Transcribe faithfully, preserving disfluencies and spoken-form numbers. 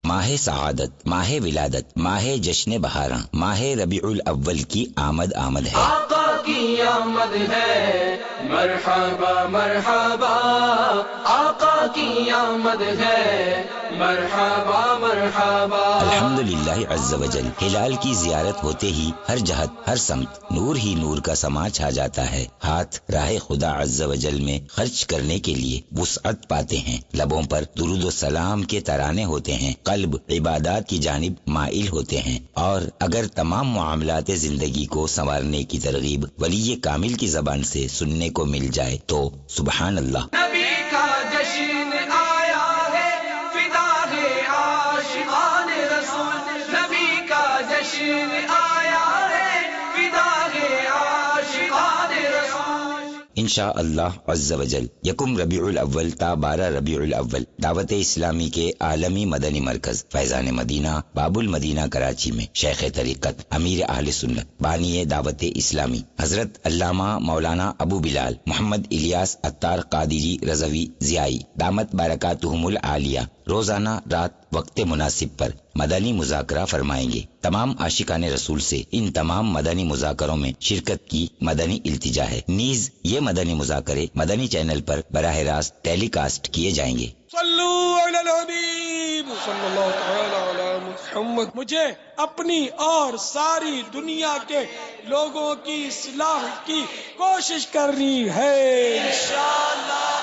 ماہ سعادت، ماہ ولادت، ماہ جشن بہاراں، ماہ ربیع الاول کی آمد آمد ہے۔ آقا کی آمد ہے، مرحبا مرحبا، آقا کی آمد ہے، مرحبا مرحبا۔ الحمدللہ عز وجل، ہلال کی زیارت ہوتے ہی ہر جہت ہر سمت نور ہی نور کا سما چھا جاتا ہے۔ ہاتھ راہ خدا عز وجل میں خرچ کرنے کے لیے وسعت پاتے ہیں، لبوں پر درود و سلام کے ترانے ہوتے ہیں، قلب عبادات کی جانب مائل ہوتے ہیں، اور اگر تمام معاملات زندگی کو سنوارنے کی ترغیب ولی کامل کی زبان سے سننے کو مل جائے تو سبحان اللہ۔ نبی کا جشن آیا ہے، فدا ہے عاشقان رسول، نبی کا جشن آیا ہے، فدا ہے عاشقان رسول۔ انشاء اللہ عز وجل یکم ربیع الاول تا بارہ ربیع الاول دعوت اسلامی کے عالمی مدنی مرکز فیضان مدینہ باب المدینہ کراچی میں شیخ طریقت امیر اہل سنت بانی دعوت اسلامی حضرت علامہ مولانا ابو بلال محمد الیاس عطار قادری رضوی ضیائی دامت برکاتہم العالیہ روزانہ رات وقت مناسب پر مدنی مذاکرہ فرمائیں گے۔ تمام عاشقان رسول سے ان تمام مدنی مذاکروں میں شرکت کی مدنی التجا ہے۔ نیز یہ مدنی مذاکرے مدنی چینل پر براہ راست ٹیلی کاسٹ کیے جائیں گے۔ صلو علی الحبیب صلی اللہ تعالی علی محمد۔ مجھے اپنی اور ساری دنیا کے لوگوں کی اصلاح کی کوشش کرنی ہے انشاءاللہ۔